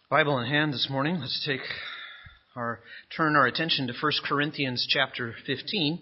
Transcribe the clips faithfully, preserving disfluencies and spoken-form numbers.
Bible in hand this morning, let's take our turn our attention to First Corinthians chapter fifteen.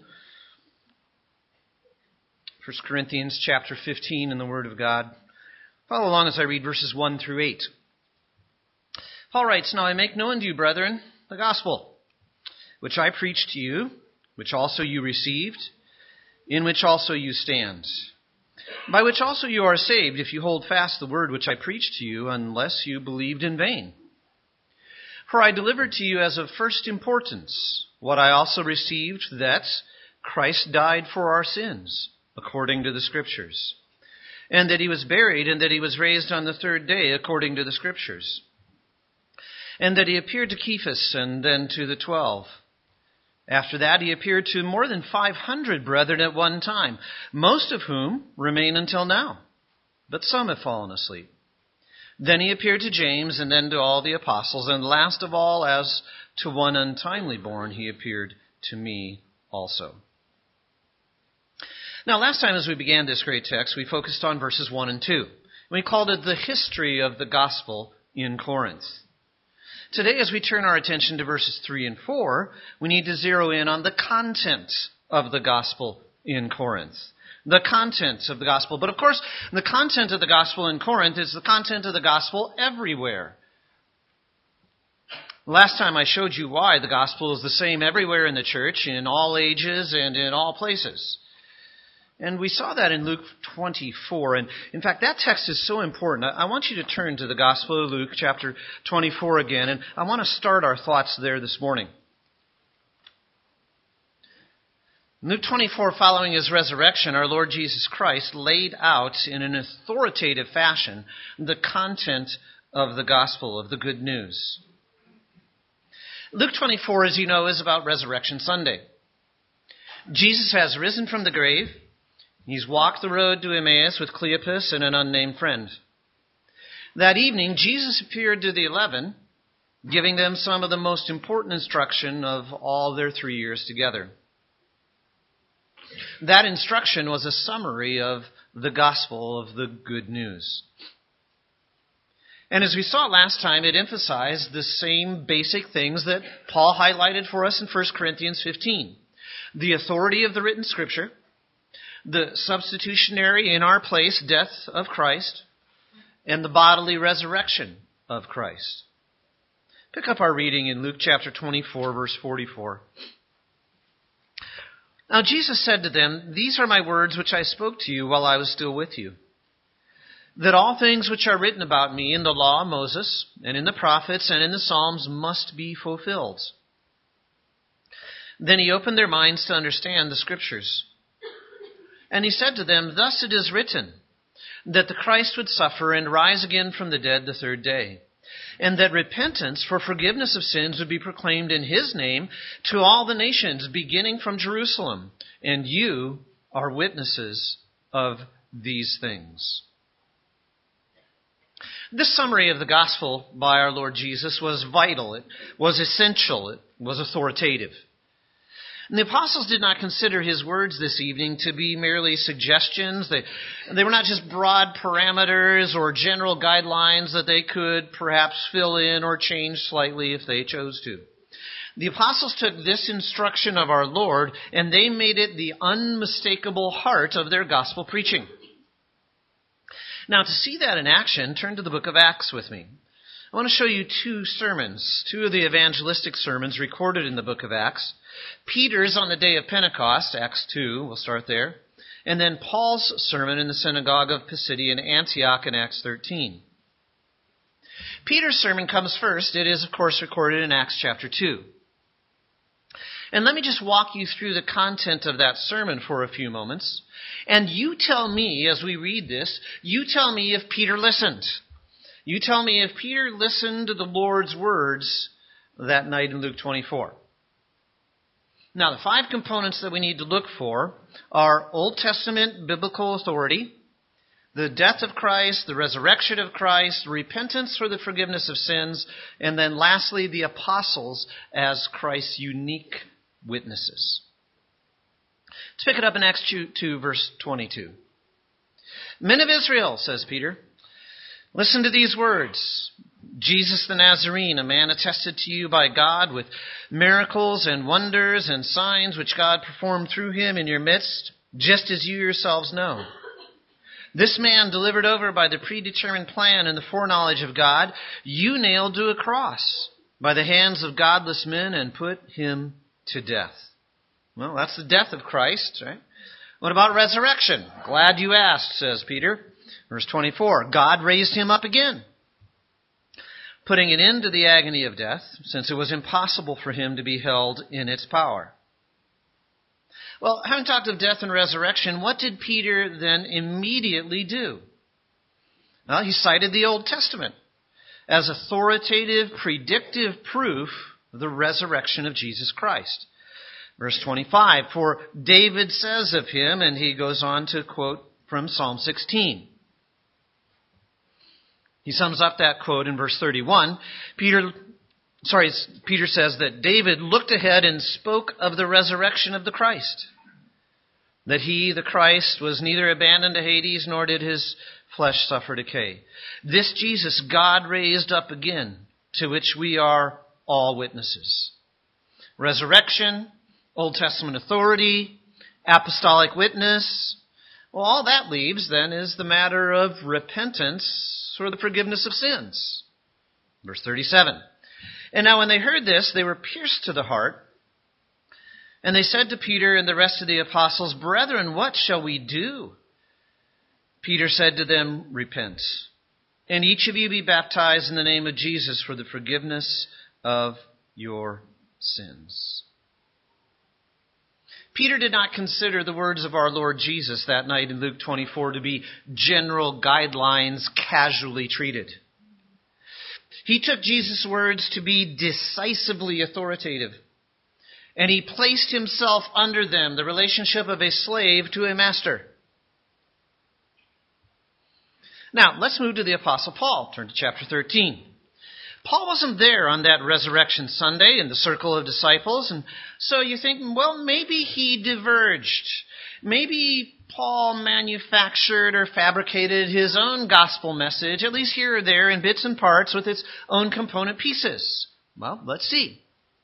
First Corinthians chapter fifteen in the Word of God. Follow along as I read verses one through eight. Paul writes, "Now I make known to you, brethren, the gospel, which I preached to you, which also you received, in which also you stand, by which also you are saved, if you hold fast the word which I preached to you, unless you believed in vain. For I delivered to you as of first importance what I also received, that Christ died for our sins, according to the Scriptures, and that he was buried, and that he was raised on the third day, according to the Scriptures, and that he appeared to Cephas, and then to the twelve. After that, he appeared to more than five hundred brethren at one time, most of whom remain until now, but some have fallen asleep. Then he appeared to James, and then to all the apostles, and last of all, as to one untimely born, he appeared to me also." Now, last time as we began this great text, we focused on verses one and two. We called it the history of the gospel in Corinth. Today, as we turn our attention to verses three and four, we need to zero in on the content of the gospel in Corinth. The content of the gospel. But of course, the content of the gospel in Corinth is the content of the gospel everywhere. Last time I showed you why the gospel is the same everywhere in the church, in all ages and in all places. And we saw that in Luke twenty-four. And in fact, that text is so important. I want you to turn to the Gospel of Luke, chapter twenty-four again. And I want to start our thoughts there this morning. Luke twenty-four, following his resurrection, our Lord Jesus Christ laid out in an authoritative fashion the content of the gospel, of the good news. Luke twenty-four, as you know, is about Resurrection Sunday. Jesus has risen from the grave. He's walked the road to Emmaus with Cleopas and an unnamed friend. That evening, Jesus appeared to the eleven, giving them some of the most important instruction of all their three years together. That instruction was a summary of the gospel, of the good news. And as we saw last time, it emphasized the same basic things that Paul highlighted for us in First Corinthians fifteen. The authority of the written Scripture, the substitutionary in our place death of Christ, and the bodily resurrection of Christ. Pick up our reading in Luke chapter twenty-four, verse forty-four. "Now Jesus said to them, 'These are my words which I spoke to you while I was still with you, that all things which are written about me in the law of Moses, and in the prophets, and in the Psalms must be fulfilled.' Then he opened their minds to understand the Scriptures. And he said to them, 'Thus it is written, that the Christ would suffer and rise again from the dead the third day, and that repentance for forgiveness of sins would be proclaimed in his name to all the nations, beginning from Jerusalem. And you are witnesses of these things.'" This summary of the gospel by our Lord Jesus was vital. It was essential. It was authoritative. And the apostles did not consider his words this evening to be merely suggestions. They, they were not just broad parameters or general guidelines that they could perhaps fill in or change slightly if they chose to. The apostles took this instruction of our Lord and they made it the unmistakable heart of their gospel preaching. Now, to see that in action, turn to the book of Acts with me. I want to show you two sermons, two of the evangelistic sermons recorded in the book of Acts. Peter's on the day of Pentecost, Acts two, we'll start there. And then Paul's sermon in the synagogue of Pisidian Antioch in Acts thirteen. Peter's sermon comes first. It is, of course, recorded in Acts chapter two. And let me just walk you through the content of that sermon for a few moments. And you tell me, as we read this, you tell me if Peter listened. You tell me if Peter listened to the Lord's words that night in Luke twenty-four. Now, the five components that we need to look for are Old Testament biblical authority, the death of Christ, the resurrection of Christ, repentance for the forgiveness of sins, and then lastly, the apostles as Christ's unique witnesses. Let's pick it up in Acts two, verse twenty-two. "Men of Israel," says Peter, "listen to these words. Jesus the Nazarene, a man attested to you by God with miracles and wonders and signs which God performed through him in your midst, just as you yourselves know. This man, delivered over by the predetermined plan and the foreknowledge of God, you nailed to a cross by the hands of godless men and put him to death. Well, that's the death of Christ, right? What about resurrection? Glad you asked, says Peter. Verse twenty-four, God raised him up again, putting an end to the agony of death, since it was impossible for him to be held in its power. Well, having talked of death and resurrection, what did Peter then immediately do? Well, he cited the Old Testament as authoritative, predictive proof of the resurrection of Jesus Christ. Verse twenty-five, for David says of him, and he goes on to quote from Psalm sixteen. He sums up that quote in verse thirty-one. Peter, sorry, Peter says that David looked ahead and spoke of the resurrection of the Christ. That he, the Christ, was neither abandoned to Hades, nor did his flesh suffer decay. This Jesus God raised up again, to which we are all witnesses. Resurrection, Old Testament authority, apostolic witness. Well, all that leaves then is the matter of repentance for the forgiveness of sins. Verse thirty-seven. And now when they heard this, they were pierced to the heart. And they said to Peter and the rest of the apostles, Brethren, what shall we do? Peter said to them, Repent, and each of you be baptized in the name of Jesus for the forgiveness of your sins. Peter did not consider the words of our Lord Jesus that night in Luke twenty-four to be general guidelines casually treated. He took Jesus' words to be decisively authoritative, and he placed himself under them, the relationship of a slave to a master. Now, let's move to the Apostle Paul. Turn to chapter thirteen. Paul wasn't there on that Resurrection Sunday in the circle of disciples, and so you think, well, maybe he diverged. Maybe Paul manufactured or fabricated his own gospel message, at least here or there in bits and parts with its own component pieces. Well, let's see.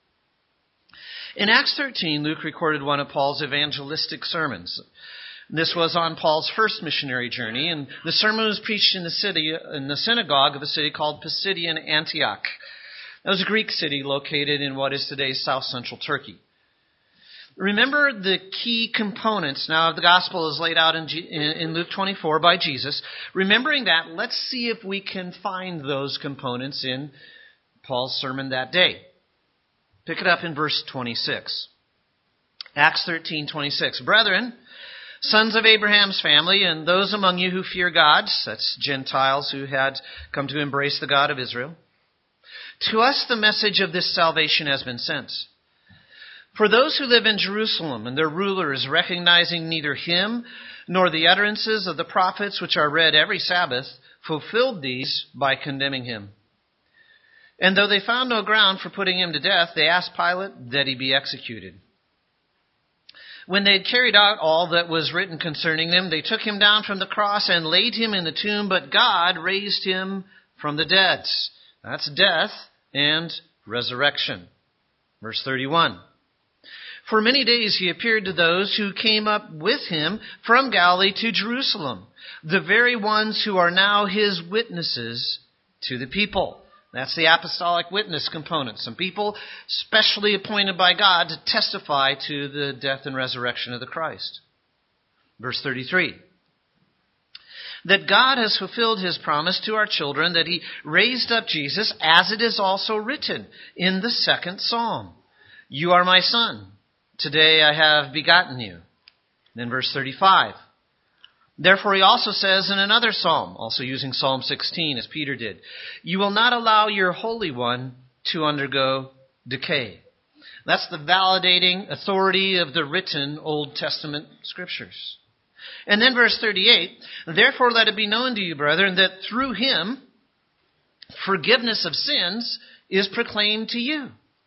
In Acts thirteen, Luke recorded one of Paul's evangelistic sermons. This was on Paul's first missionary journey, and the sermon was preached in the city, in the synagogue of a city called Pisidian Antioch. That was a Greek city located in what is today's south-central Turkey. Remember the key components now of the gospel is laid out in, G, in, in Luke twenty-four by Jesus. Remembering that, let's see if we can find those components in Paul's sermon that day. Pick it up in verse twenty-six. Acts thirteen twenty-six. Brethren, sons of Abraham's family, and those among you who fear God, that's Gentiles who had come to embrace the God of Israel, to us the message of this salvation has been sent. For those who live in Jerusalem and their rulers, recognizing neither him nor the utterances of the prophets which are read every Sabbath, fulfilled these by condemning him. And though they found no ground for putting him to death, they asked Pilate that he be executed. When they had carried out all that was written concerning them, they took him down from the cross and laid him in the tomb, but God raised him from the dead. That's death and resurrection. Verse thirty-one. For many days he appeared to those who came up with him from Galilee to Jerusalem, the very ones who are now his witnesses to the people. That's the apostolic witness component. Some people specially appointed by God to testify to the death and resurrection of the Christ. Verse thirty-three. That God has fulfilled his promise to our children that he raised up Jesus, as it is also written in the second psalm. You are my son. Today I have begotten you. Then verse thirty-five. Therefore he also says in another psalm, also using Psalm sixteen as Peter did, you will not allow your Holy One to undergo decay. That's the validating authority of the written Old Testament scriptures. And then verse thirty-eight, therefore let it be known to you, brethren, that through him forgiveness of sins is proclaimed to you.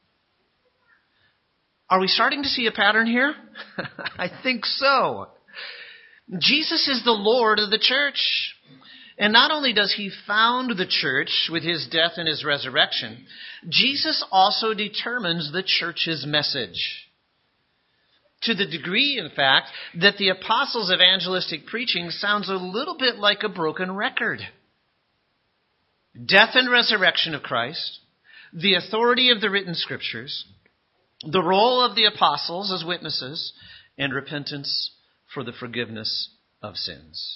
Are we starting to see a pattern here? I think so. Jesus is the Lord of the church. And not only does he found the church with his death and his resurrection, Jesus also determines the church's message. To the degree, in fact, that the apostles' evangelistic preaching sounds a little bit like a broken record. Death and resurrection of Christ, the authority of the written scriptures, the role of the apostles as witnesses, and repentance for the forgiveness of sins.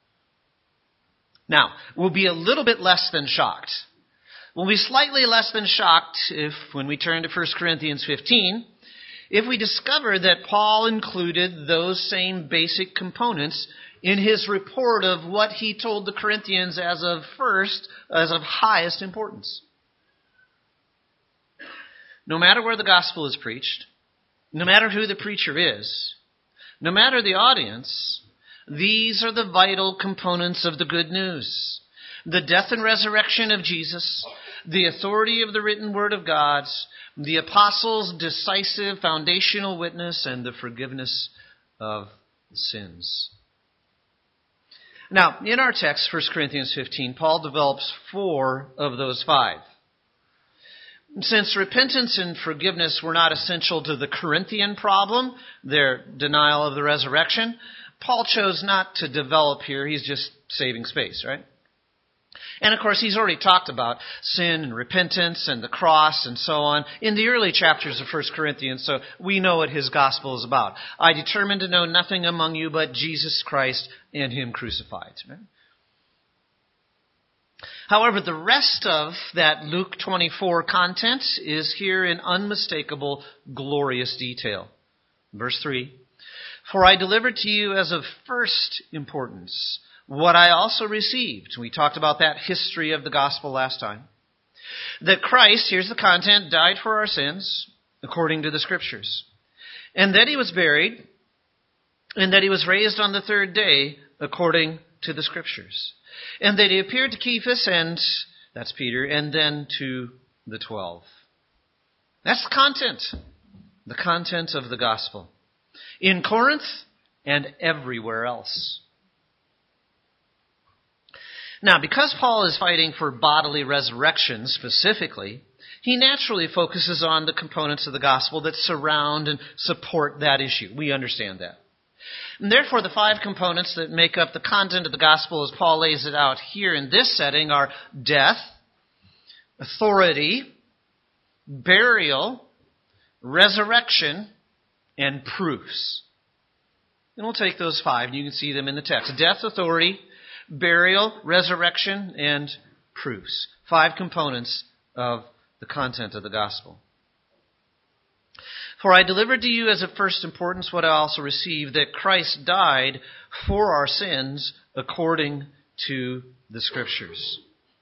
Now, we'll be a little bit less than shocked. We'll be slightly less than shocked if, when we turn to First Corinthians fifteen, if we discover that Paul included those same basic components in his report of what he told the Corinthians as of first, as of highest importance. No matter where the gospel is preached, no matter who the preacher is, no matter the audience, these are the vital components of the good news. The death and resurrection of Jesus, the authority of the written word of God, the apostles' decisive foundational witness, and the forgiveness of sins. Now, in our text, First Corinthians fifteen, Paul develops four of those five. Since repentance and forgiveness were not essential to the Corinthian problem, their denial of the resurrection, Paul chose not to develop here. He's just saving space, right? And of course, he's already talked about sin and repentance and the cross and so on in the early chapters of First Corinthians, so we know what his gospel is about. I determined to know nothing among you but Jesus Christ and him crucified. Right? However, the rest of that Luke twenty-four content is here in unmistakable, glorious detail. Verse three, "For I delivered to you as of first importance what I also received." We talked about that history of the gospel last time. "That Christ," here's the content, "died for our sins, according to the Scriptures. And that he was buried, and that he was raised on the third day, according to the Scriptures. And that he appeared to Cephas, and," that's Peter, "and then to the twelve." That's the content. The content of the gospel. In Corinth and everywhere else. Now, because Paul is fighting for bodily resurrection specifically, he naturally focuses on the components of the gospel that surround and support that issue. We understand that. And therefore, the five components that make up the content of the gospel as Paul lays it out here in this setting are death, authority, burial, resurrection, and proofs. And we'll take those five, and you can see them in the text. Death, authority, burial, resurrection, and proofs. Five components of the content of the gospel. "For I delivered to you as of first importance what I also received, that Christ died for our sins according to the Scriptures."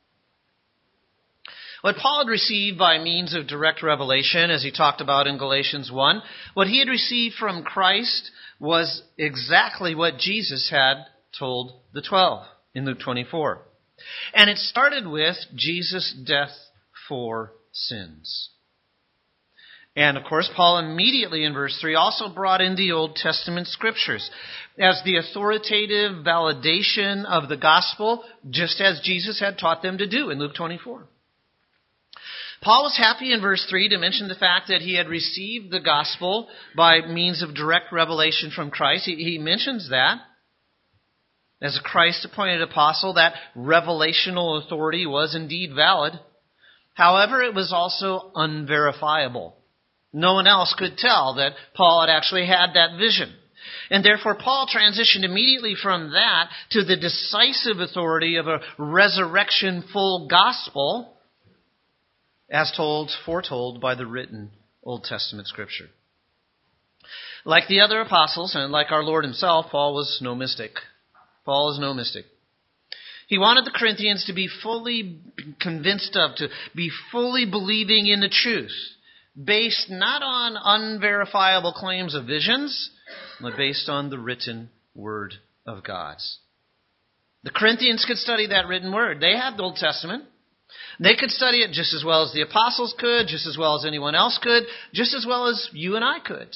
What Paul had received by means of direct revelation, as he talked about in Galatians one, what he had received from Christ was exactly what Jesus had told the twelve in Luke twenty-four. And it started with Jesus' death for sins. And of course, Paul immediately in verse three also brought in the Old Testament Scriptures as the authoritative validation of the gospel, just as Jesus had taught them to do in Luke twenty-four. Paul was happy in verse three to mention the fact that he had received the gospel by means of direct revelation from Christ. He, he mentions that. As a Christ-appointed apostle, that revelational authority was indeed valid. However, it was also unverifiable. No one else could tell that Paul had actually had that vision. And therefore, Paul transitioned immediately from that to the decisive authority of a resurrection full gospel, as told, foretold by the written Old Testament Scripture. Like the other apostles, and like our Lord himself, Paul was no mystic. Paul is no mystic. He wanted the Corinthians to be fully convinced of, to be fully believing in the truth, based not on unverifiable claims of visions, but based on the written Word of God. The Corinthians could study that written Word. They had the Old Testament. They could study it just as well as the apostles could, just as well as anyone else could, just as well as you and I could.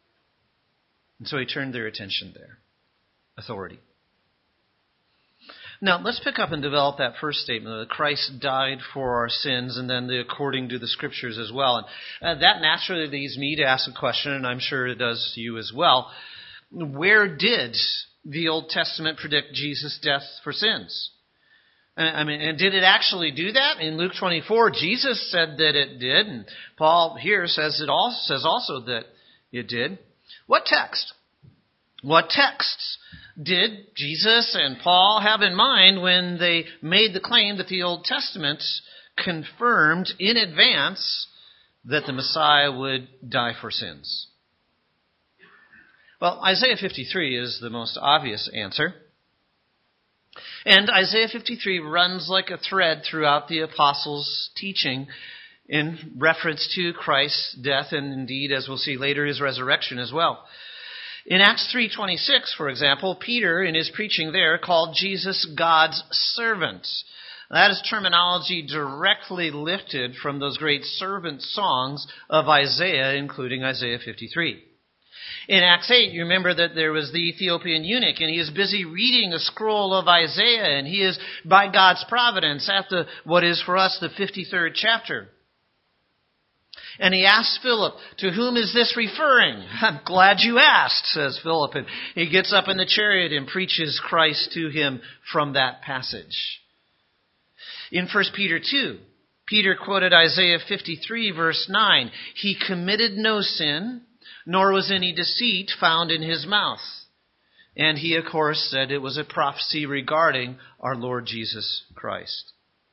And so he turned their attention there. Authority. Now, let's pick up and develop that first statement, that Christ died for our sins, and then the according to the Scriptures as well. And uh, that naturally leads me to ask a question, and I'm sure it does you as well. Where did the Old Testament predict Jesus' death for sins? I mean, and did it actually do that? In Luke twenty-four, Jesus said that it did, and Paul here says it also says also that it did. What text? What texts did Jesus and Paul have in mind when they made the claim that the Old Testament confirmed in advance that the Messiah would die for sins? Well, Isaiah fifty-three is the most obvious answer. And Isaiah fifty-three runs like a thread throughout the apostles' teaching in reference to Christ's death and indeed, as we'll see later, his resurrection as well. In Acts three twenty-six, for example, Peter, in his preaching there, called Jesus God's servant. That is terminology directly lifted from those great servant songs of Isaiah, including Isaiah fifty-three. In Acts eight, you remember that there was the Ethiopian eunuch, and he is busy reading a scroll of Isaiah, and he is, by God's providence, at the what is for us the fifty-third chapter. And he asks Philip, "To whom is this referring?" "I'm glad you asked," says Philip, and he gets up in the chariot and preaches Christ to him from that passage. In First Peter two, Peter quoted Isaiah fifty-three, verse nine, "He committed no sin, nor was any deceit found in his mouth." And he, of course, said it was a prophecy regarding our Lord Jesus Christ.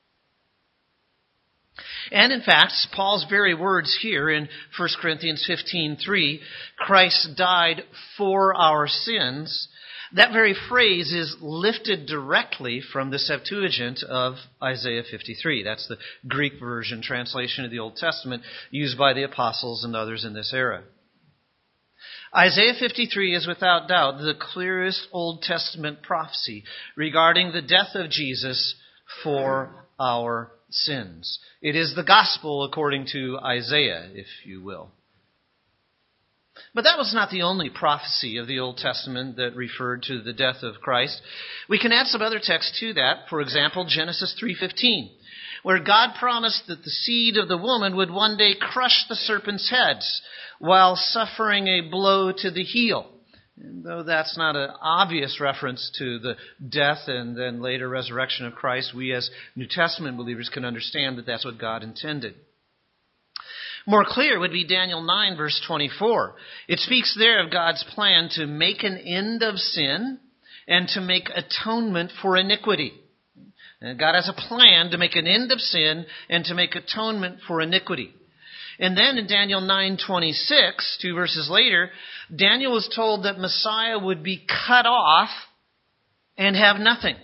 And in fact, Paul's very words here in First Corinthians fifteen three, "Christ died for our sins," that very phrase is lifted directly from the Septuagint of Isaiah fifty-three. That's the Greek version translation of the Old Testament used by the apostles and others in this era. Isaiah fifty-three is without doubt the clearest Old Testament prophecy regarding the death of Jesus for our sins. It is the gospel according to Isaiah, if you will. But that was not the only prophecy of the Old Testament that referred to the death of Christ. We can add some other texts to that. For example, Genesis three fifteen, where God promised that the seed of the woman would one day crush the serpent's heads while suffering a blow to the heel. And though that's not an obvious reference to the death and then later resurrection of Christ, we as New Testament believers can understand that that's what God intended. More clear would be Daniel nine, verse twenty-four. It speaks there of God's plan to make an end of sin and to make atonement for iniquity. And God has a plan to make an end of sin and to make atonement for iniquity. And then in Daniel nine twenty-six, two verses later, Daniel was told that Messiah would be cut off and have nothing.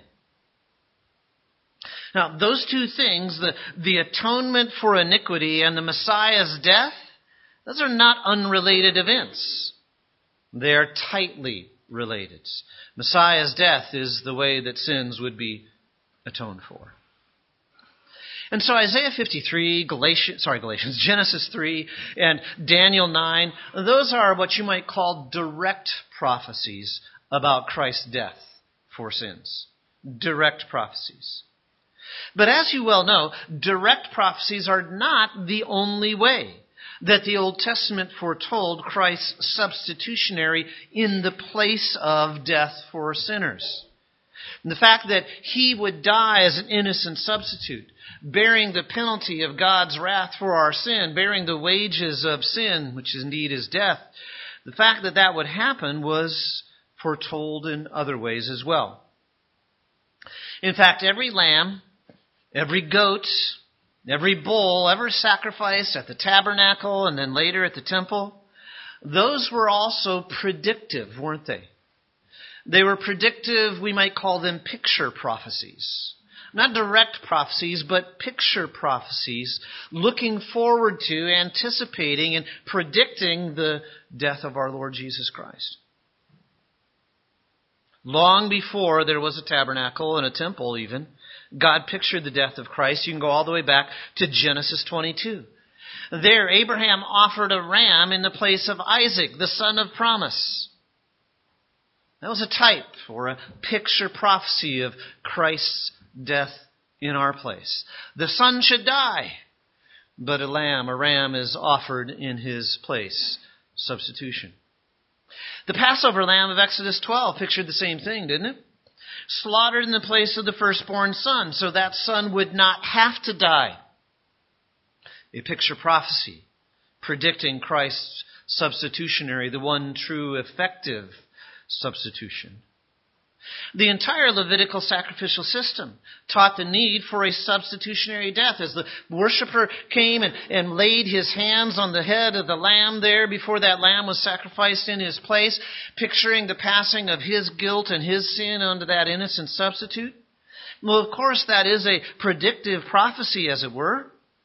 Now, those two things, the, the atonement for iniquity and the Messiah's death, those are not unrelated events. They are tightly related. Messiah's death is the way that sins would be atoned for. And so Isaiah fifty-three, Galatians, sorry, Galatians, Genesis three, and Daniel nine, those are what you might call direct prophecies about Christ's death for sins. Direct prophecies. But as you well know, direct prophecies are not the only way that the Old Testament foretold Christ's substitutionary in the place of death for sinners. And the fact that he would die as an innocent substitute, bearing the penalty of God's wrath for our sin, bearing the wages of sin, which indeed is death, the fact that that would happen was foretold in other ways as well. In fact, every lamb, every goat, every bull ever sacrificed at the tabernacle and then later at the temple, those were also predictive, weren't they? They were predictive, we might call them picture prophecies. Not direct prophecies, but picture prophecies, looking forward to, anticipating, and predicting the death of our Lord Jesus Christ. Long before there was a tabernacle and a temple even, God pictured the death of Christ. You can go all the way back to Genesis twenty-two. There, Abraham offered a ram in the place of Isaac, the son of promise. That was a type or a picture prophecy of Christ's death in our place. The Son should die, but a lamb, a ram is offered in his place. Substitution. The Passover lamb of Exodus twelve pictured the same thing, didn't it? Slaughtered in the place of the firstborn son, so that son would not have to die. A picture prophecy predicting Christ's substitutionary, the one true effective substitution. The entire Levitical sacrificial system taught the need for a substitutionary death. As the worshiper came and, and laid his hands on the head of the lamb there before that lamb was sacrificed in his place, picturing the passing of his guilt and his sin onto that innocent substitute. Well, of course, that is a predictive prophecy, as it were.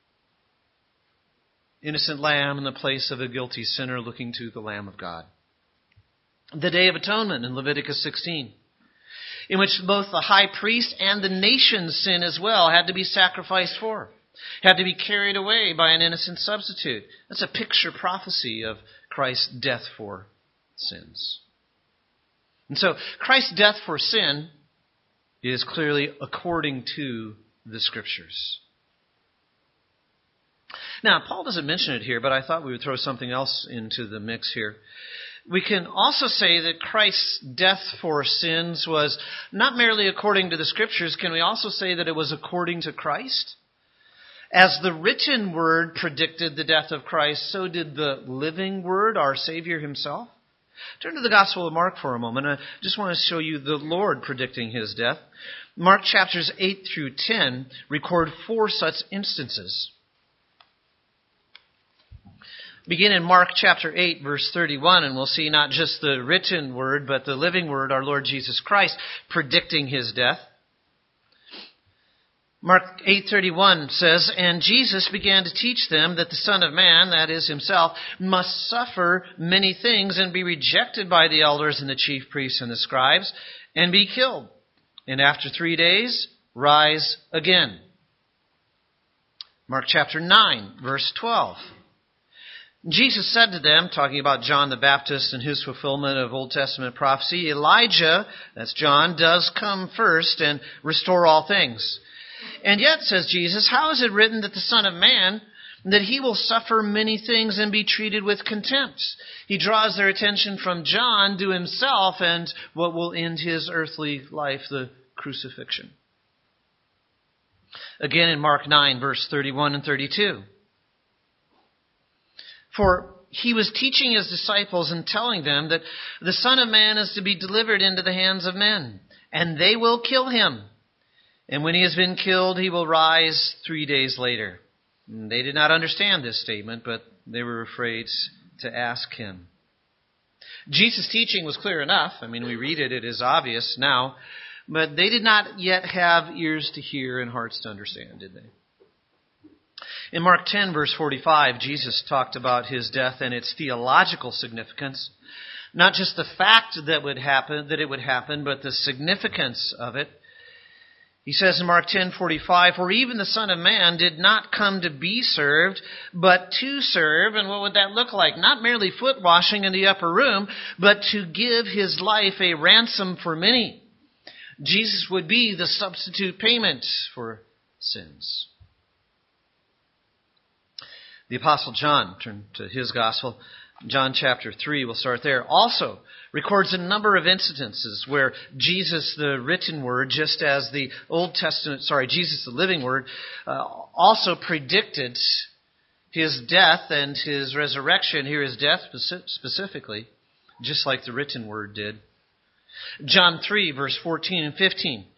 Innocent lamb in the place of a guilty sinner looking to the Lamb of God. The Day of Atonement in Leviticus sixteen, in which both the high priest and the nation's sin as well had to be sacrificed for, had to be carried away by an innocent substitute. That's a picture prophecy of Christ's death for sins. And so Christ's death for sin is clearly according to the Scriptures. Now, Paul doesn't mention it here, but I thought we would throw something else into the mix here. We can also say that Christ's death for sins was not merely according to the Scriptures. Can we also say that it was according to Christ? As the written word predicted the death of Christ, so did the living word, our Savior himself. Turn to the Gospel of Mark for a moment. I just want to show you the Lord predicting his death. Mark chapters eight through ten record four such instances. Begin in Mark chapter eight, verse thirty-one, and we'll see not just the written word, but the living word, our Lord Jesus Christ, predicting his death. Mark eight thirty-one says, "And Jesus began to teach them that the Son of Man, that is himself, must suffer many things and be rejected by the elders and the chief priests and the scribes, and be killed, and after three days rise again." Mark chapter nine, verse twelve. Jesus said to them, talking about John the Baptist and his fulfillment of Old Testament prophecy, "Elijah," that's John, "does come first and restore all things. And yet," says Jesus, "how is it written that the Son of Man, that he will suffer many things and be treated with contempt?" He draws their attention from John to himself and what will end his earthly life, the crucifixion. Again in Mark nine, verse thirty-one and thirty-two. "For he was teaching his disciples and telling them that the Son of Man is to be delivered into the hands of men, and they will kill him. And when he has been killed, he will rise three days later." And they did not understand this statement, but they were afraid to ask him. Jesus' teaching was clear enough. I mean, we read it, it is obvious now. But they did not yet have ears to hear and hearts to understand, did they? In Mark ten, verse forty-five, Jesus talked about his death and its theological significance. Not just the fact that would happen, that it would happen, but the significance of it. He says in Mark ten forty-five, "For even the Son of Man did not come to be served, but to serve." And what would that look like? Not merely foot washing in the upper room, but to give his life a ransom for many. Jesus would be the substitute payment for sins. The Apostle John, turn to his gospel, John chapter three, we'll start there, also records a number of incidences where Jesus, the written word, just as the Old Testament, sorry, Jesus, the living word, uh, also predicted his death and his resurrection. Here his death specifically, just like the written word did. John three, verse fourteen and fifteen.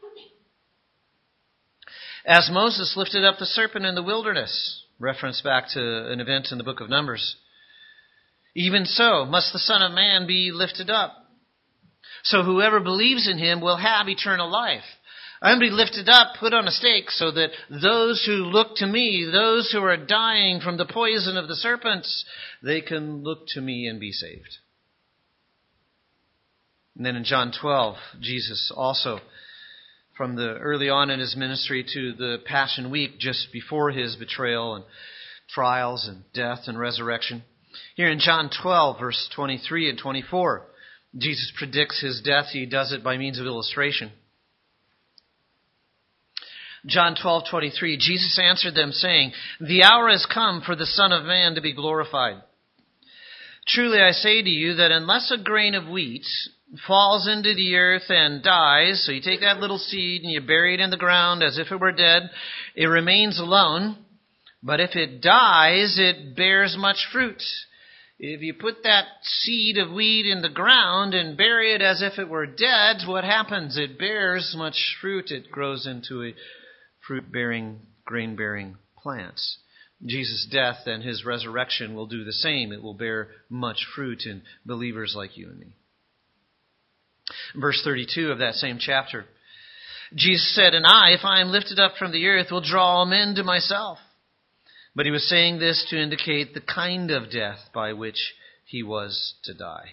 "As Moses lifted up the serpent in the wilderness," reference back to an event in the book of Numbers, "even so must the Son of Man be lifted up. So whoever believes in him will have eternal life. I am to be lifted up, put on a stake, so that those who look to me, those who are dying from the poison of the serpents, they can look to me and be saved." And then in John twelve, Jesus also, from the early on in his ministry to the Passion Week, just before his betrayal and trials and death and resurrection. Here in John twelve, verse twenty-three and twenty-four, Jesus predicts his death. He does it by means of illustration. John twelve twenty-three, Jesus answered them, saying, "The hour has come for the Son of Man to be glorified. Truly I say to you that unless a grain of wheat falls into the earth and dies," so you take that little seed and you bury it in the ground as if it were dead, "it remains alone. But if it dies, it bears much fruit." If you put that seed of wheat in the ground and bury it as if it were dead, what happens? It bears much fruit. It grows into a fruit-bearing, grain-bearing plant. Jesus' death and his resurrection will do the same. It will bear much fruit in believers like you and me. Verse thirty-two of that same chapter, Jesus said, "And I, if I am lifted up from the earth, will draw all men to myself." But he was saying this to indicate the kind of death by which he was to die.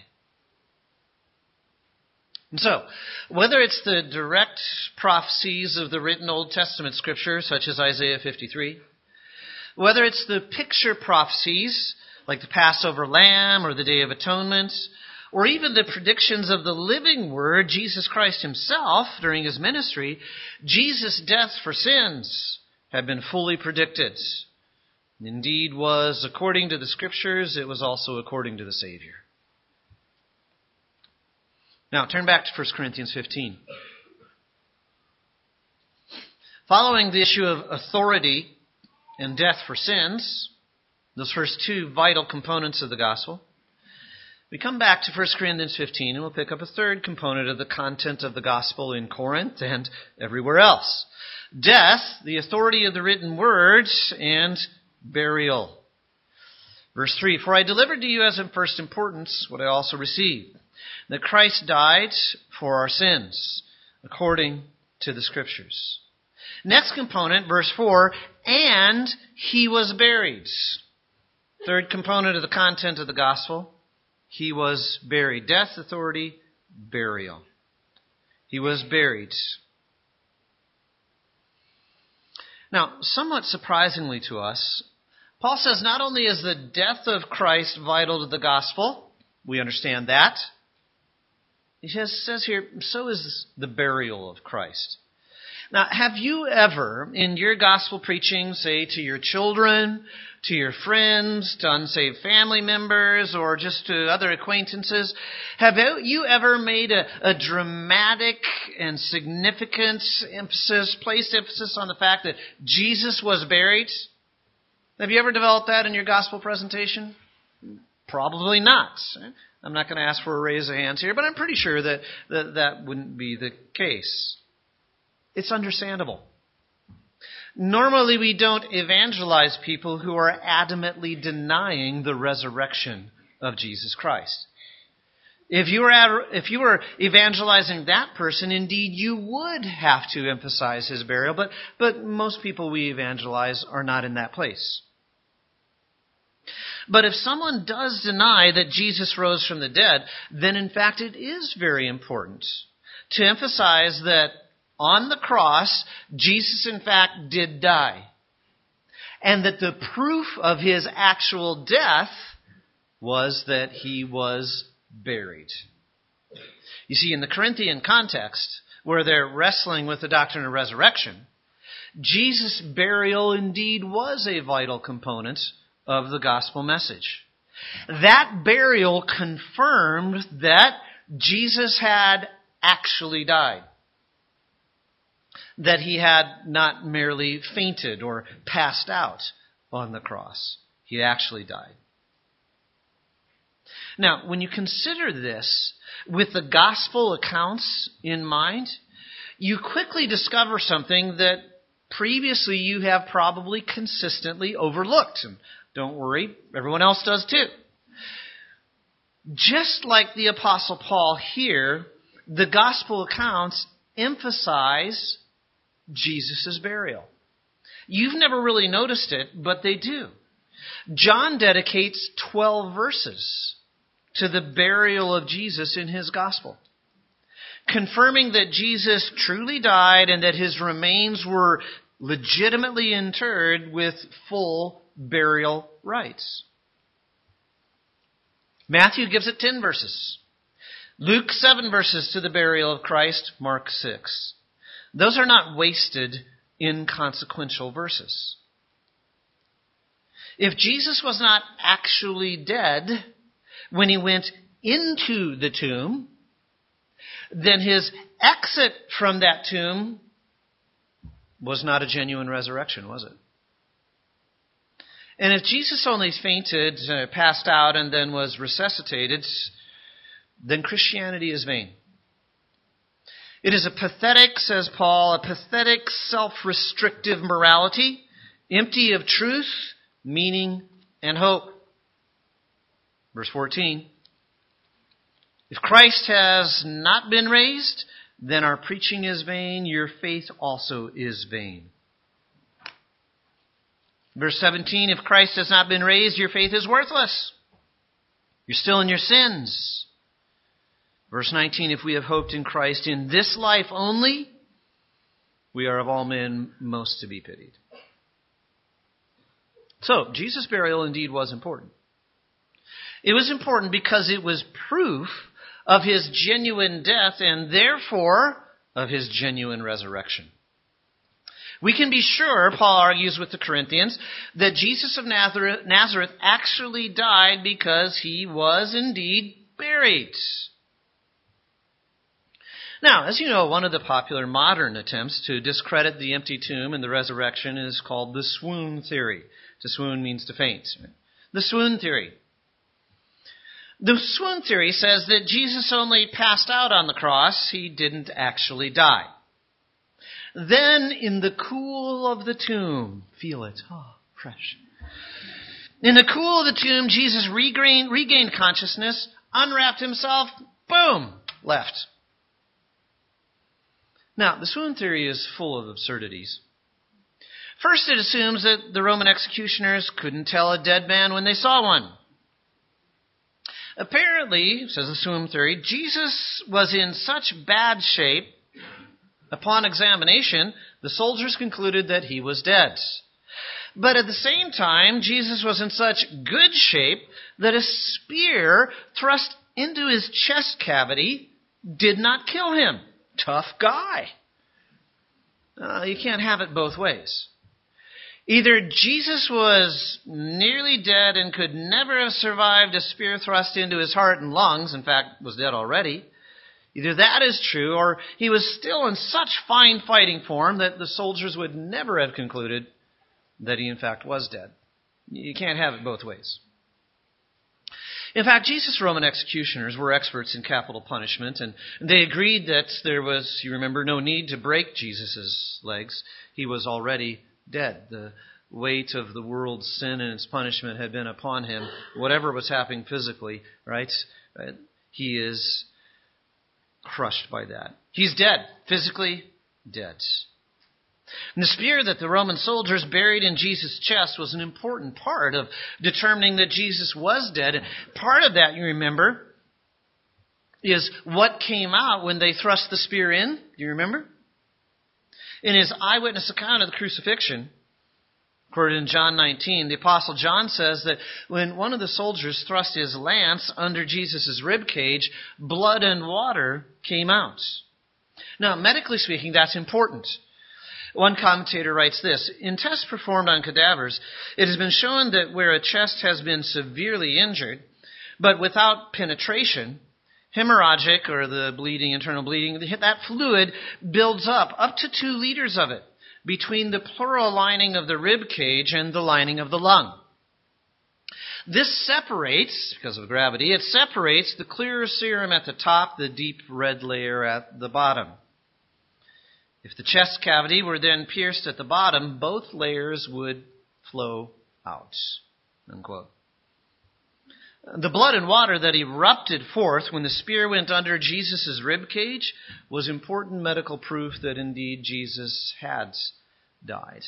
And so, whether it's the direct prophecies of the written Old Testament scripture, such as Isaiah fifty-three, whether it's the picture prophecies, like the Passover lamb or the Day of Atonement, or even the predictions of the living Word, Jesus Christ himself, during his ministry, Jesus' death for sins had been fully predicted. Indeed was according to the scriptures, it was also according to the Savior. Now, turn back to First Corinthians fifteen. Following the issue of authority and death for sins, those first two vital components of the gospel, we come back to First Corinthians fifteen and we'll pick up a third component of the content of the gospel in Corinth and everywhere else. Death, the authority of the written words, and burial. Verse three, "For I delivered to you as of first importance what I also received, that Christ died for our sins, according to the Scriptures." Next component, verse four, "And he was buried." Third component of the content of the gospel, he was buried. Death, authority, burial. He was buried. Now, somewhat surprisingly to us, Paul says not only is the death of Christ vital to the gospel, we understand that. He says here, so is the burial of Christ. Now, have you ever, in your gospel preaching, say to your children, to your friends, to unsaved family members, or just to other acquaintances, have you ever made a, a dramatic and significant emphasis, placed emphasis on the fact that Jesus was buried? Have you ever developed that in your gospel presentation? Probably not. I'm not going to ask for a raise of hands here, but I'm pretty sure that that, that wouldn't be the case. It's understandable. Normally, we don't evangelize people who are adamantly denying the resurrection of Jesus Christ. If you were if you were evangelizing that person, indeed you would have to emphasize his burial, but but most people we evangelize are not in that place. But if someone does deny that Jesus rose from the dead, then in fact it is very important to emphasize that on the cross, Jesus in fact did die. And that the proof of his actual death was that he was buried. You see, in the Corinthian context, where they're wrestling with the doctrine of resurrection, Jesus' burial indeed was a vital component of the gospel message. That burial confirmed that Jesus had actually died. That he had not merely fainted or passed out on the cross. He actually died. Now, when you consider this with the gospel accounts in mind, you quickly discover something that previously you have probably consistently overlooked. And don't worry, everyone else does too. Just like the Apostle Paul here, the gospel accounts emphasize Jesus' burial. You've never really noticed it, but they do. John dedicates twelve verses to the burial of Jesus in his gospel, confirming that Jesus truly died and that his remains were legitimately interred with full burial rites. Matthew gives it ten verses. Luke seven verses to the burial of Christ, Mark six. Those are not wasted, inconsequential verses. If Jesus was not actually dead when he went into the tomb, then his exit from that tomb was not a genuine resurrection, was it? And if Jesus only fainted, uh, passed out, and then was resuscitated, then Christianity is vain. It is a pathetic, says Paul, a pathetic self-restrictive morality, empty of truth, meaning, and hope. Verse fourteen. If Christ has not been raised, then our preaching is vain, your faith also is vain. Verse seventeen, if Christ has not been raised, your faith is worthless. You're still in your sins. Verse nineteen, if we have hoped in Christ in this life only, we are of all men most to be pitied. So, Jesus' burial indeed was important. It was important because it was proof of his genuine death and therefore of his genuine resurrection. We can be sure, Paul argues with the Corinthians, that Jesus of Nazareth, Nazareth actually died because he was indeed buried. Now, as you know, one of the popular modern attempts to discredit the empty tomb and the resurrection is called the swoon theory. To swoon means to faint. The swoon theory. The swoon theory says that Jesus only passed out on the cross. He didn't actually die. Then, in the cool of the tomb, feel it, oh, fresh. In the cool of the tomb, Jesus regained, regained consciousness, unwrapped himself, boom, left. Now, the swoon theory is full of absurdities. First, it assumes that the Roman executioners couldn't tell a dead man when they saw one. Apparently, says the swoon theory, Jesus was in such bad shape, upon examination, the soldiers concluded that he was dead. But at the same time, Jesus was in such good shape that a spear thrust into his chest cavity did not kill him. Tough guy. Uh, you can't have it both ways. Either Jesus was nearly dead and could never have survived a spear thrust into his heart and lungs, in fact, was dead already. Either that is true, or he was still in such fine fighting form that the soldiers would never have concluded that he in fact was dead. You can't have it both ways. In fact, Jesus' Roman executioners were experts in capital punishment, and they agreed that there was, you remember, no need to break Jesus' legs. He was already dead. The weight of the world's sin and its punishment had been upon him. Whatever was happening physically, right? He is crushed by that. He's dead. Physically dead. And the spear that the Roman soldiers buried in Jesus' chest was an important part of determining that Jesus was dead. And part of that, you remember, is what came out when they thrust the spear in. Do you remember? In his eyewitness account of the crucifixion, recorded in John nineteen, the Apostle John says that when one of the soldiers thrust his lance under Jesus' rib cage, blood and water came out. Now, medically speaking, that's important. One commentator writes this: in tests performed on cadavers, it has been shown that where a chest has been severely injured, but without penetration, hemorrhagic, or the bleeding, internal bleeding, that fluid builds up, up to two liters of it, between the pleural lining of the rib cage and the lining of the lung. This separates, because of gravity, it separates the clearer serum at the top, the deep red layer at the bottom. If the chest cavity were then pierced at the bottom, both layers would flow out. Unquote. The blood and water that erupted forth when the spear went under Jesus' rib cage was important medical proof that indeed Jesus had died.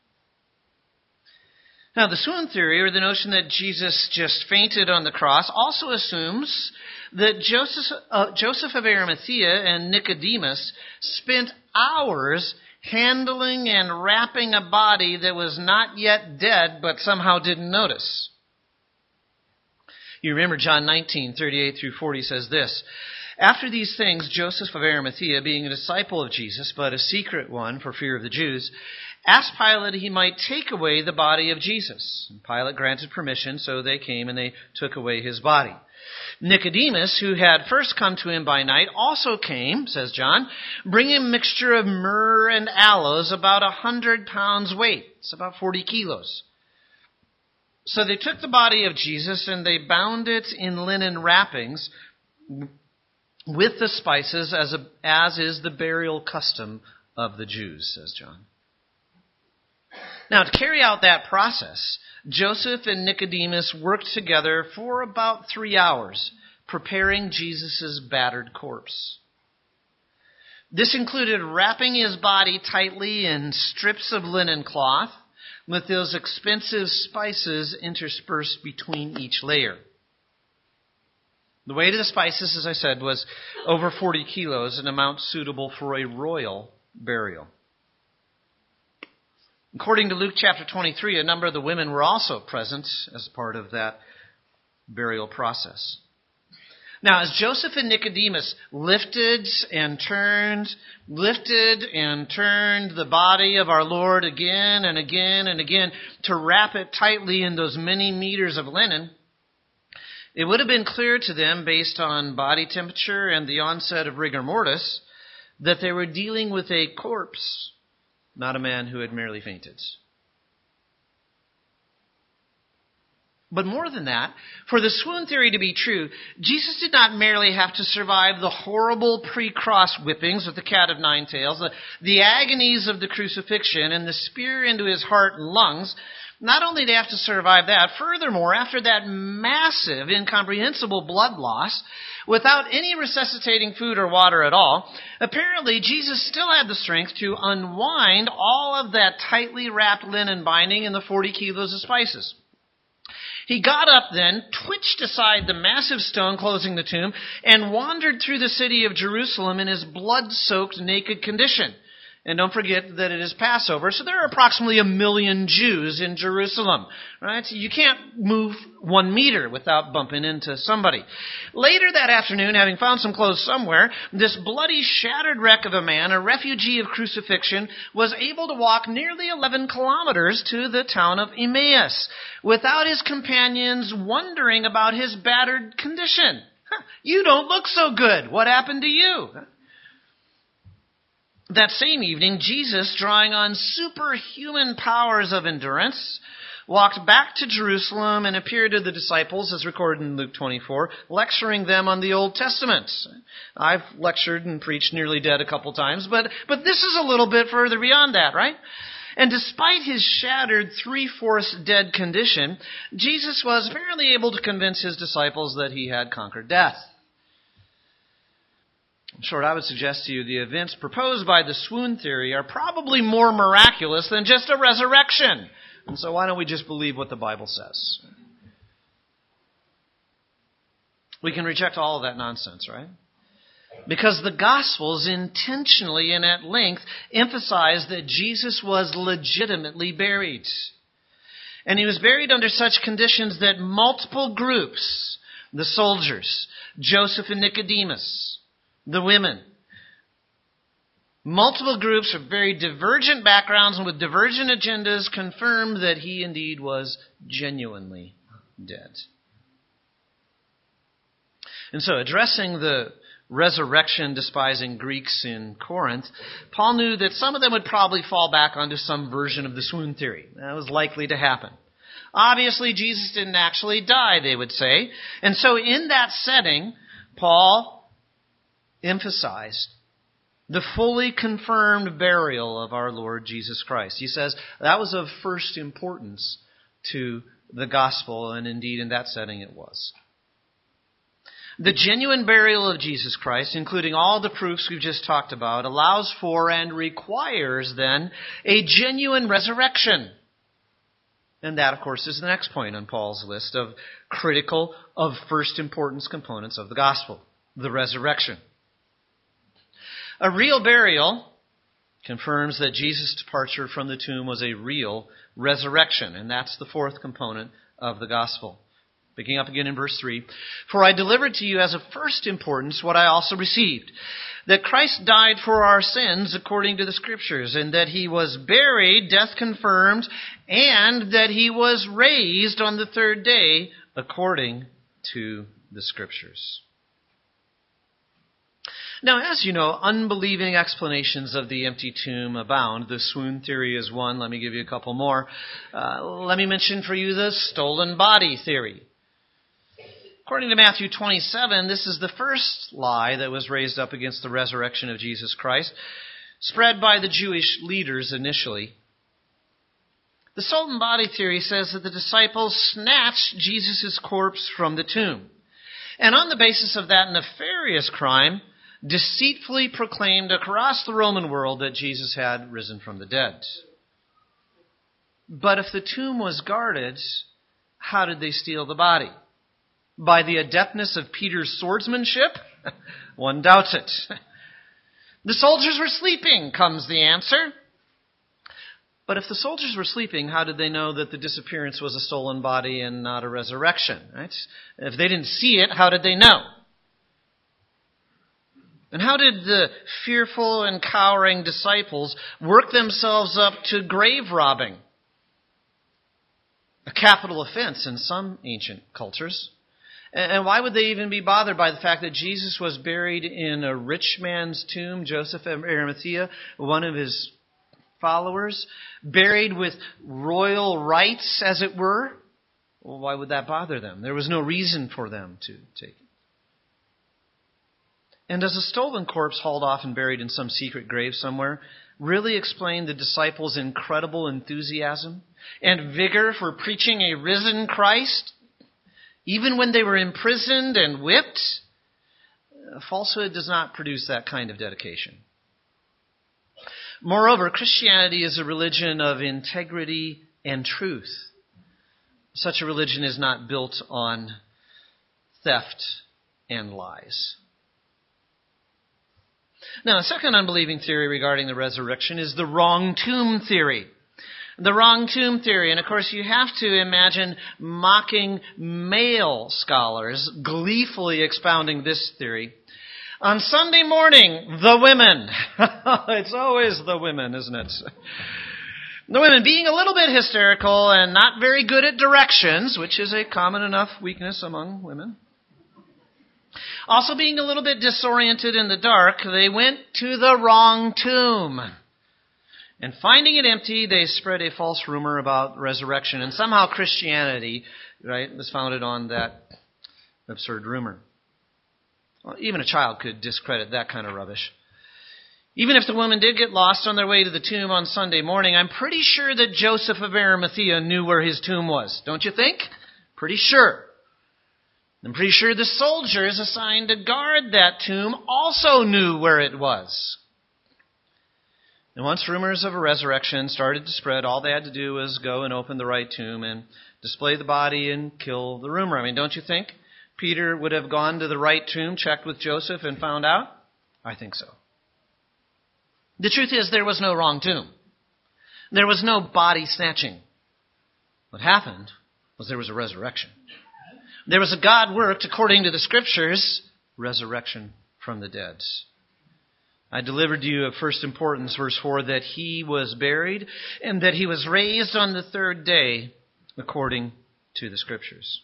Now, the swoon theory, or the notion that Jesus just fainted on the cross, also assumes that Joseph, uh, Joseph of Arimathea and Nicodemus spent hours handling and wrapping a body that was not yet dead but somehow didn't notice. You remember John nineteen, thirty-eight through forty says this: After these things, Joseph of Arimathea, being a disciple of Jesus, but a secret one for fear of the Jews, asked Pilate he might take away the body of Jesus. And Pilate granted permission, so they came and they took away his body. Nicodemus, who had first come to him by night, also came, says John, bringing a mixture of myrrh and aloes, about a hundred pounds weight. It's about forty kilos. So they took the body of Jesus and they bound it in linen wrappings with the spices, as, a, as is the burial custom of the Jews, says John. Now, to carry out that process, Joseph and Nicodemus worked together for about three hours, preparing Jesus' battered corpse. This included wrapping his body tightly in strips of linen cloth, with those expensive spices interspersed between each layer. The weight of the spices, as I said, was over forty kilos, an amount suitable for a royal burial. According to Luke chapter twenty-three, a number of the women were also present as part of that burial process. Now, as Joseph and Nicodemus lifted and turned, lifted and turned the body of our Lord again and again and again to wrap it tightly in those many meters of linen, it would have been clear to them, based on body temperature and the onset of rigor mortis, that they were dealing with a corpse, not a man who had merely fainted. But more than that, for the swoon theory to be true, Jesus did not merely have to survive the horrible pre-cross whippings with the cat of nine tails, the, the agonies of the crucifixion, and the spear into his heart and lungs. Not only did he have to survive that, furthermore, after that massive, incomprehensible blood loss, without any resuscitating food or water at all, apparently Jesus still had the strength to unwind all of that tightly wrapped linen binding and the forty kilos of spices. He got up then, twitched aside the massive stone closing the tomb, and wandered through the city of Jerusalem in his blood-soaked naked condition. And don't forget that it is Passover, so there are approximately a million Jews in Jerusalem, right? So you can't move one meter without bumping into somebody. Later that afternoon, having found some clothes somewhere, this bloody, shattered wreck of a man, a refugee of crucifixion, was able to walk nearly eleven kilometers to the town of Emmaus without his companions wondering about his battered condition. Huh, you don't look so good. What happened to you? That same evening, Jesus, drawing on superhuman powers of endurance, walked back to Jerusalem and appeared to the disciples, as recorded in Luke twenty-four, lecturing them on the Old Testament. I've lectured and preached nearly dead a couple times, but, but this is a little bit further beyond that, right? And despite his shattered three-fourths dead condition, Jesus was apparently able to convince his disciples that he had conquered death. In short, I would suggest to you the events proposed by the swoon theory are probably more miraculous than just a resurrection. And so why don't we just believe what the Bible says? We can reject all of that nonsense, right? Because the Gospels intentionally and at length emphasize that Jesus was legitimately buried. And he was buried under such conditions that multiple groups, the soldiers, Joseph and Nicodemus, the women, multiple groups of very divergent backgrounds and with divergent agendas confirmed that he indeed was genuinely dead. And so, addressing the resurrection-despising Greeks in Corinth, Paul knew that some of them would probably fall back onto some version of the swoon theory. That was likely to happen. Obviously, Jesus didn't actually die, they would say. And so in that setting, Paul emphasized the fully confirmed burial of our Lord Jesus Christ. He says that was of first importance to the gospel, and indeed in that setting it was. The genuine burial of Jesus Christ, including all the proofs we've just talked about, allows for and requires then a genuine resurrection. And that, of course, is the next point on Paul's list of critical, of first importance components of the gospel, the resurrection. A real burial confirms that Jesus' departure from the tomb was a real resurrection, and that's the fourth component of the gospel. Picking up again in verse three. For I delivered to you as of first importance what I also received, that Christ died for our sins according to the Scriptures, and that he was buried, death confirmed, and that he was raised on the third day according to the Scriptures. Now, as you know, unbelieving explanations of the empty tomb abound. The swoon theory is one. Let me give you a couple more. Uh, let me mention for you the stolen body theory. According to Matthew twenty-seven, this is the first lie that was raised up against the resurrection of Jesus Christ, spread by the Jewish leaders initially. The stolen body theory says that the disciples snatched Jesus' corpse from the tomb, and on the basis of that nefarious crime, deceitfully proclaimed across the Roman world that Jesus had risen from the dead. But if the tomb was guarded, how did they steal the body? By the adeptness of Peter's swordsmanship? One doubts it. The soldiers were sleeping, comes the answer. But if the soldiers were sleeping, how did they know that the disappearance was a stolen body and not a resurrection? Right? If they didn't see it, how did they know? And how did the fearful and cowering disciples work themselves up to grave robbing? A capital offense in some ancient cultures. And why would they even be bothered by the fact that Jesus was buried in a rich man's tomb, Joseph of Arimathea, one of his followers, buried with royal rights, as it were? Well, why would that bother them? There was no reason for them to take it. And does a stolen corpse hauled off and buried in some secret grave somewhere really explain the disciples' incredible enthusiasm and vigor for preaching a risen Christ? Even when they were imprisoned and whipped, falsehood does not produce that kind of dedication. Moreover, Christianity is a religion of integrity and truth. Such a religion is not built on theft and lies. Now, a second unbelieving theory regarding the resurrection is the wrong tomb theory. The wrong tomb theory. And of course, you have to imagine mocking male scholars gleefully expounding this theory. On Sunday morning, the women. It's always the women, isn't it? The women being a little bit hysterical and not very good at directions, which is a common enough weakness among women. Also being a little bit disoriented in the dark, they went to the wrong tomb. And finding it empty, they spread a false rumor about resurrection. And somehow Christianity, right, was founded on that absurd rumor. Well, even a child could discredit that kind of rubbish. Even if the women did get lost on their way to the tomb on Sunday morning, I'm pretty sure that Joseph of Arimathea knew where his tomb was. Don't you think? Pretty sure. I'm pretty sure the soldiers assigned to guard that tomb also knew where it was. And once rumors of a resurrection started to spread, all they had to do was go and open the right tomb and display the body and kill the rumor. I mean, don't you think Peter would have gone to the right tomb, checked with Joseph, and found out? I think so. The truth is, there was no wrong tomb. There was no body snatching. What happened was there was a resurrection. There was a God worked according to the Scriptures, resurrection from the dead. I delivered to you of first importance, verse four, that he was buried and that he was raised on the third day according to the Scriptures.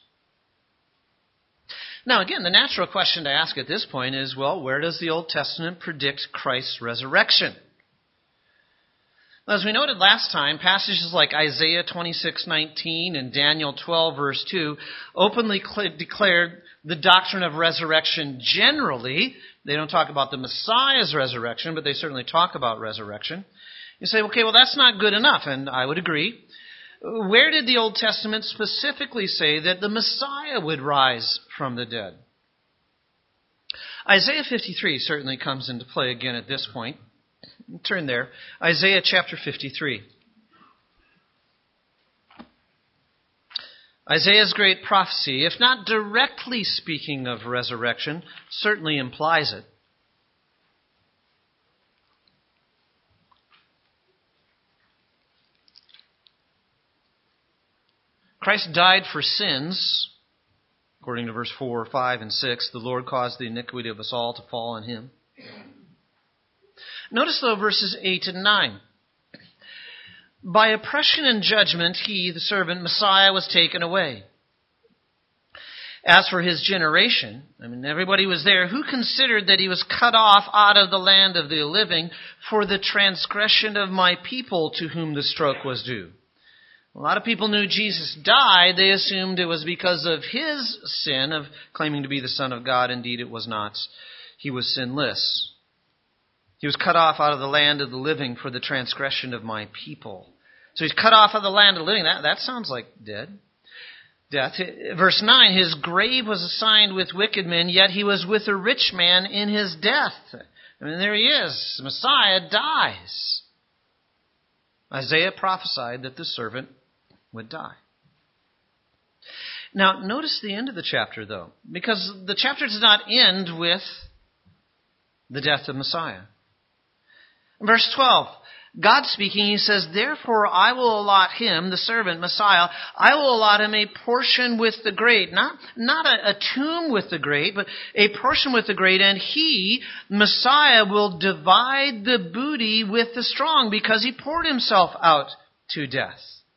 Now, again, the natural question to ask at this point is, well, where does the Old Testament predict Christ's resurrection? Well, as we noted last time, passages like Isaiah twenty-six nineteen and Daniel twelve, verse two, openly cl- declared the doctrine of resurrection generally. They don't talk about the Messiah's resurrection, but they certainly talk about resurrection. You say, okay, well, that's not good enough, and I would agree. Where did the Old Testament specifically say that the Messiah would rise from the dead? Isaiah fifty-three certainly comes into play again at this point. Turn there. Isaiah chapter fifty-three. Isaiah's great prophecy, if not directly speaking of resurrection, certainly implies it. Christ died for sins, According to verse four, five, and six, the Lord caused the iniquity of us all to fall on him. Notice, though, verses eight and nine. By oppression and judgment, he, the servant, Messiah, was taken away. As for his generation, I mean, everybody was there, who considered that he was cut off out of the land of the living for the transgression of my people to whom the stroke was due. A lot of people knew Jesus died. They assumed it was because of his sin of claiming to be the Son of God. Indeed, it was not. He was sinless. He was cut off out of the land of the living for the transgression of my people. So he's cut off of the land of the living. That, that sounds like dead. Death. Verse nine, his grave was assigned with wicked men, yet he was with a rich man in his death. I mean, there he is. Messiah dies. Isaiah prophesied that the servant would die. Now, notice the end of the chapter, though, because the chapter does not end with the death of Messiah. Verse twelve, God speaking, he says, therefore I will allot him, the servant, Messiah, I will allot him a portion with the great. Not, not a, a tomb with the great, but a portion with the great. And he, Messiah, will divide the booty with the strong because he poured himself out to death.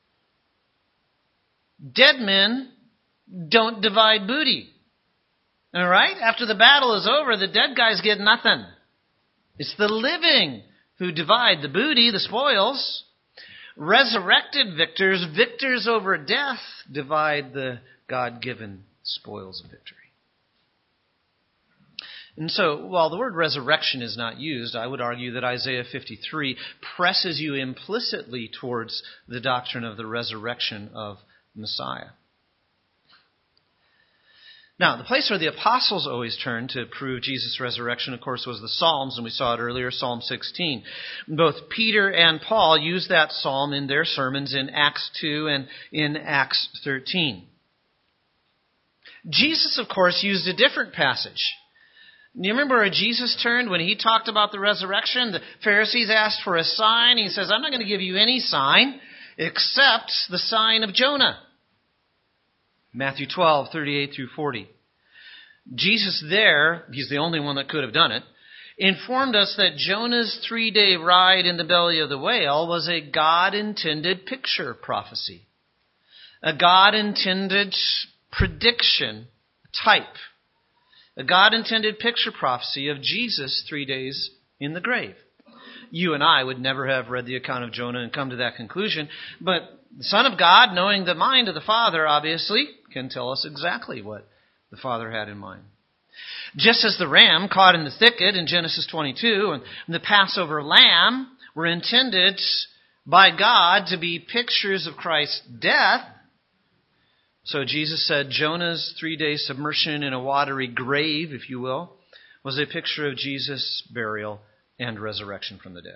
Dead men don't divide booty. All right? After the battle is over, the dead guys get nothing. It's the living who divide the booty, the spoils. Resurrected victors, victors over death, divide the God-given spoils of victory. And so, while the word resurrection is not used, I would argue that Isaiah fifty-three presses you implicitly towards the doctrine of the resurrection of Messiah. Now, the place where the apostles always turned to prove Jesus' resurrection, of course, was the Psalms, and we saw it earlier, Psalm sixteen. Both Peter and Paul used that psalm in their sermons in Acts two and in Acts thirteen. Jesus, of course, used a different passage. Do you remember where Jesus turned when he talked about the resurrection? The Pharisees asked for a sign. He says, I'm not going to give you any sign except the sign of Jonah. Matthew twelve, thirty-eight through forty. Jesus there, he's the only one that could have done it, informed us that Jonah's three-day ride in the belly of the whale was a God-intended picture prophecy. A God-intended prediction type. A God-intended picture prophecy of Jesus three days in the grave. You and I would never have read the account of Jonah and come to that conclusion, but the Son of God, knowing the mind of the Father, obviously, can tell us exactly what the Father had in mind. Just as the ram caught in the thicket in Genesis twenty-two and the Passover lamb were intended by God to be pictures of Christ's death, so Jesus said Jonah's three-day submersion in a watery grave, if you will, was a picture of Jesus' burial and resurrection from the dead.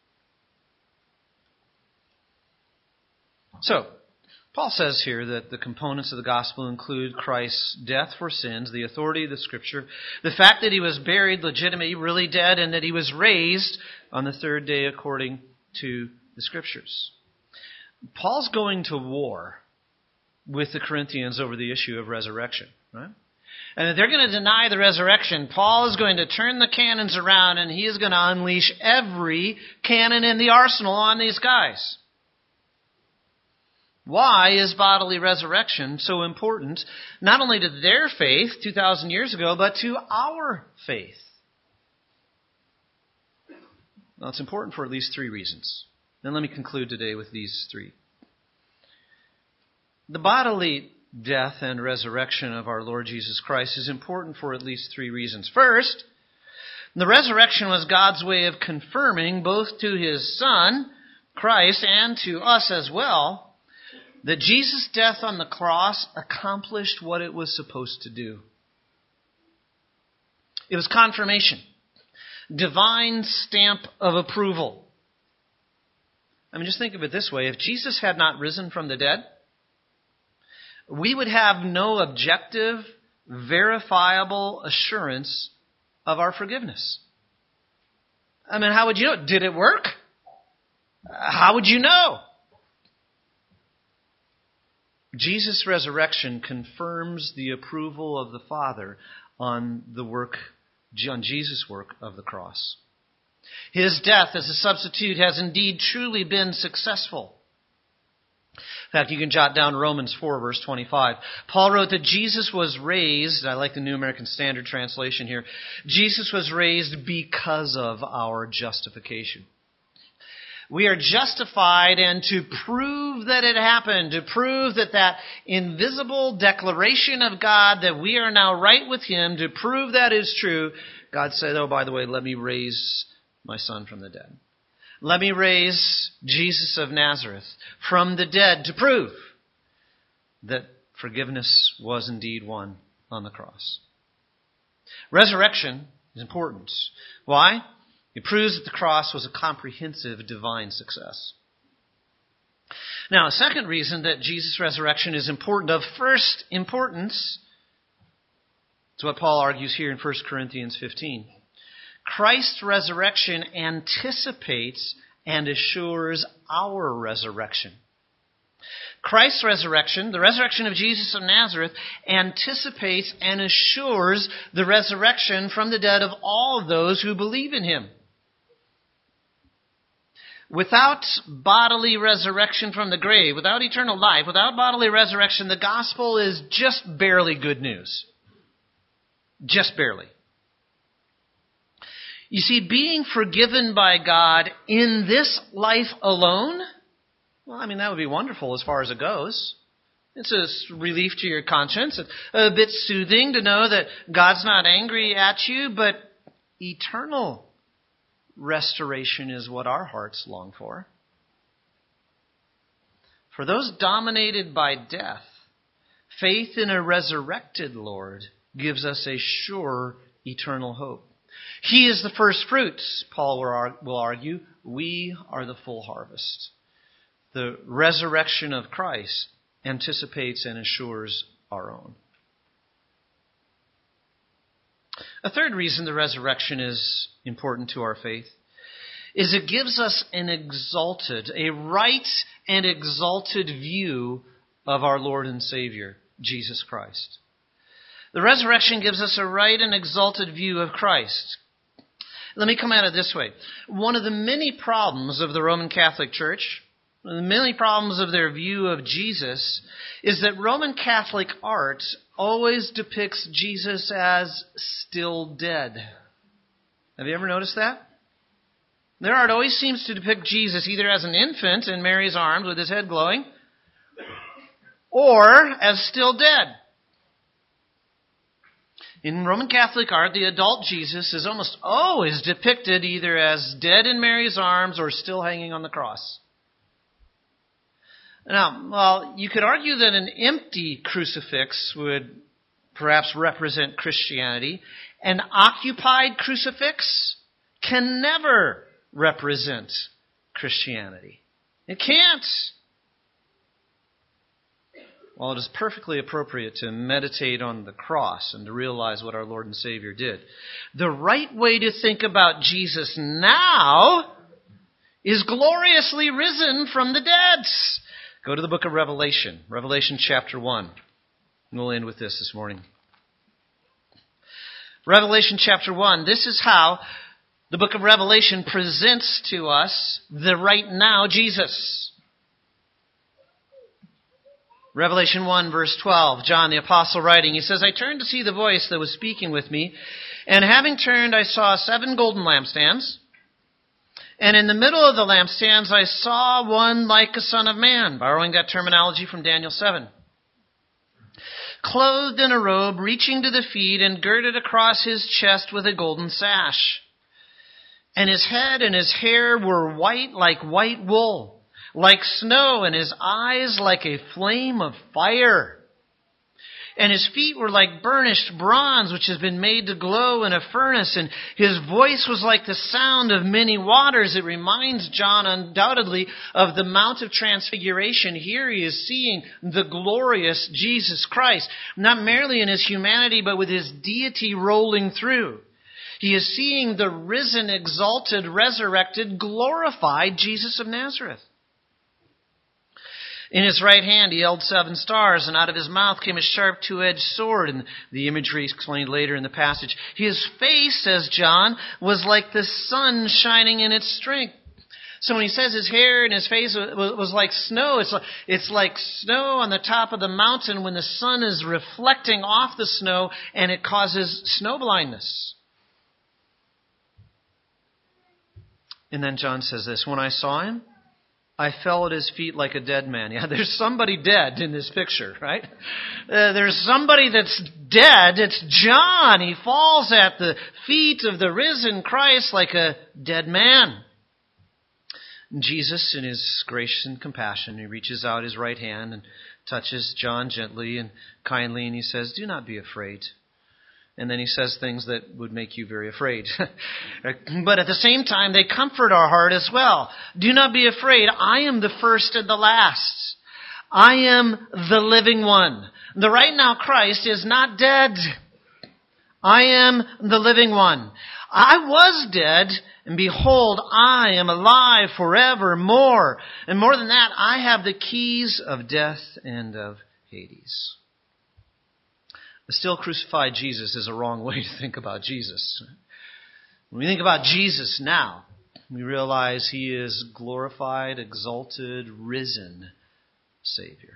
So, Paul says here that the components of the gospel include Christ's death for sins, the authority of the Scripture, the fact that he was buried legitimately, really dead, and that he was raised on the third day according to the Scriptures. Paul's going to war with the Corinthians over the issue of resurrection, right? And if they're going to deny the resurrection, Paul is going to turn the cannons around and he is going to unleash every cannon in the arsenal on these guys. Why is bodily resurrection so important, not only to their faith two thousand years ago, but to our faith? Well, it's important for at least three reasons. Then let me conclude today with these three. The bodily death and resurrection of our Lord Jesus Christ is important for at least three reasons. First, the resurrection was God's way of confirming both to his Son, Christ, and to us as well, that Jesus' death on the cross accomplished what it was supposed to do. It was confirmation. Divine stamp of approval. I mean, just think of it this way. If Jesus had not risen from the dead, we would have no objective, verifiable assurance of our forgiveness. I mean, how would you know? Did it work? How would you know? Jesus' resurrection confirms the approval of the Father on the work, on Jesus' work of the cross. His death as a substitute has indeed truly been successful. In fact, you can jot down Romans four, verse twenty-five. Paul wrote that Jesus was raised, I like the New American Standard Translation here, Jesus was raised because of our justification. We are justified, and to prove that it happened, to prove that that invisible declaration of God that we are now right with Him, to prove that is true, God said, oh, by the way, let me raise my Son from the dead. Let me raise Jesus of Nazareth from the dead to prove that forgiveness was indeed won on the cross. Resurrection is important. Why? It proves that the cross was a comprehensive divine success. Now, a second reason that Jesus' resurrection is important, of first importance, is what Paul argues here in First Corinthians fifteen. Christ's resurrection anticipates and assures our resurrection. Christ's resurrection, the resurrection of Jesus of Nazareth, anticipates and assures the resurrection from the dead of all of those who believe in Him. Without bodily resurrection from the grave, without eternal life, without bodily resurrection, the gospel is just barely good news. Just barely. You see, being forgiven by God in this life alone, well, I mean, that would be wonderful as far as it goes. It's a relief to your conscience. It's a bit soothing to know that God's not angry at you, but eternal restoration is what our hearts long for. For those dominated by death, faith in a resurrected Lord gives us a sure eternal hope. He is the first fruits, Paul will argue. We are the full harvest. The resurrection of Christ anticipates and assures our own. A third reason the resurrection is important to our faith is it gives us an exalted, a right and exalted view of our Lord and Savior, Jesus Christ. The resurrection gives us a right and exalted view of Christ. Let me come at it this way. One of the many problems of the Roman Catholic Church, one of the many problems of their view of Jesus, is that Roman Catholic art always depicts Jesus as still dead. Have you ever noticed that? Their art always seems to depict Jesus either as an infant in Mary's arms with his head glowing, or as still dead. In Roman Catholic art, the adult Jesus is almost always depicted either as dead in Mary's arms or still hanging on the cross. Now, well, you could argue that an empty crucifix would perhaps represent Christianity. An occupied crucifix can never represent Christianity. It can't. Well, it is perfectly appropriate to meditate on the cross and to realize what our Lord and Savior did. The right way to think about Jesus now is gloriously risen from the dead. Go to the book of Revelation, Revelation chapter one. And we'll end with this this morning. Revelation chapter one. This is how the book of Revelation presents to us the right now Jesus. Revelation one, verse twelve, John the apostle writing, he says, I turned to see the voice that was speaking with me, and having turned, I saw seven golden lampstands, and in the middle of the lampstands, I saw one like a son of man, borrowing that terminology from Daniel seven, clothed in a robe reaching to the feet and girded across his chest with a golden sash. And his head and his hair were white like white wool, like snow, and his eyes like a flame of fire. And his feet were like burnished bronze, which has been made to glow in a furnace. And his voice was like the sound of many waters. It reminds John undoubtedly of the Mount of Transfiguration. Here he is seeing the glorious Jesus Christ, not merely in his humanity, but with his deity rolling through. He is seeing the risen, exalted, resurrected, glorified Jesus of Nazareth. In his right hand he held seven stars, and out of his mouth came a sharp two-edged sword. And the imagery is explained later in the passage. His face, says John, was like the sun shining in its strength. So when he says his hair and his face was like snow, it's like, it's like snow on the top of the mountain when the sun is reflecting off the snow and it causes snow blindness. And then John says this, when I saw him, I fell at his feet like a dead man. Yeah, there's somebody dead in this picture, right? Uh, there's somebody that's dead. It's John. He falls at the feet of the risen Christ like a dead man. And Jesus, in his grace and compassion, he reaches out his right hand and touches John gently and kindly, and he says, do not be afraid. And then he says things that would make you very afraid. But at the same time, they comfort our heart as well. Do not be afraid. I am the first and the last. I am the living one. The right now Christ is not dead. I am the living one. I was dead, and behold, I am alive forevermore. And more than that, I have the keys of death and of Hades. The still crucified Jesus is a wrong way to think about Jesus. When we think about Jesus now, we realize he is glorified, exalted, risen Savior.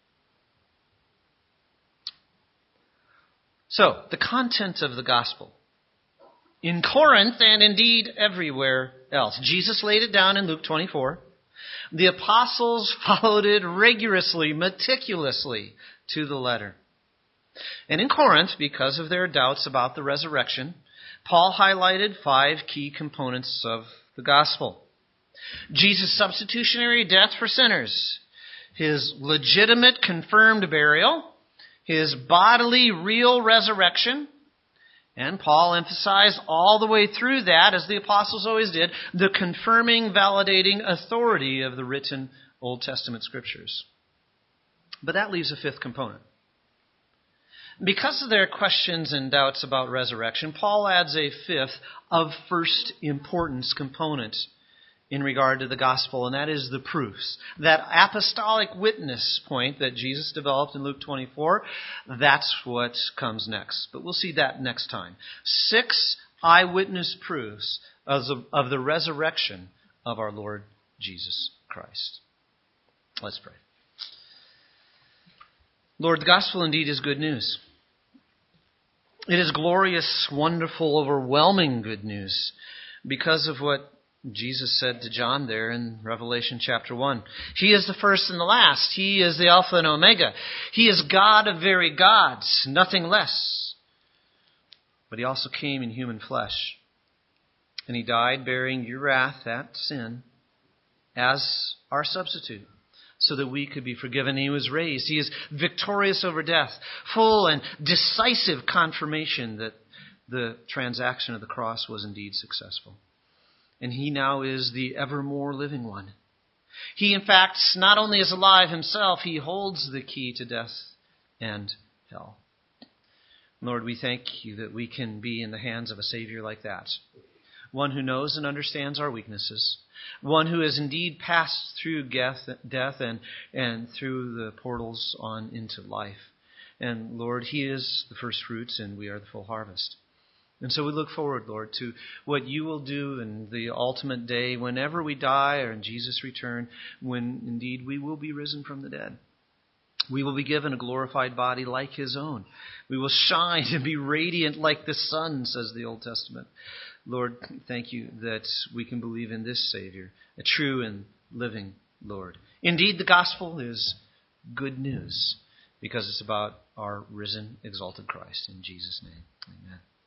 So, the content of the gospel. In Corinth and indeed everywhere else. Jesus laid it down in Luke twenty-four. The apostles followed it rigorously, meticulously to the letter. And in Corinth, because of their doubts about the resurrection, Paul highlighted five key components of the gospel. Jesus' substitutionary death for sinners, his legitimate confirmed burial, his bodily real resurrection, and Paul emphasized all the way through that, as the apostles always did, the confirming, validating authority of the written Old Testament scriptures. But that leaves a fifth component. Because of their questions and doubts about resurrection, Paul adds a fifth of first importance component in regard to the gospel, and that is the proofs. That apostolic witness point that Jesus developed in Luke twenty-four, that's what comes next. But we'll see that next time. Six eyewitness proofs of the, of the resurrection of our Lord Jesus Christ. Let's pray. Lord, the gospel indeed is good news. It is glorious, wonderful, overwhelming good news because of what Jesus said to John there in Revelation chapter one. He is the first and the last. He is the Alpha and Omega. He is God of very gods, nothing less. But he also came in human flesh. And he died bearing your wrath, that sin, as our substitute, so that we could be forgiven. He was raised. He is victorious over death, full and decisive confirmation that the transaction of the cross was indeed successful. And he now is the evermore living one. He, in fact, not only is alive himself, he holds the key to death and hell. Lord, we thank you that we can be in the hands of a Savior like that. One who knows and understands our weaknesses. One who has indeed passed through death, death and, and through the portals on into life. And Lord, he is the first fruits and we are the full harvest. And so we look forward, Lord, to what you will do in the ultimate day whenever we die or in Jesus' return, when indeed we will be risen from the dead. We will be given a glorified body like his own. We will shine and be radiant like the sun, says the Old Testament. Lord, thank you that we can believe in this Savior, a true and living Lord. Indeed, the gospel is good news because it's about our risen, exalted Christ. In Jesus' name, amen.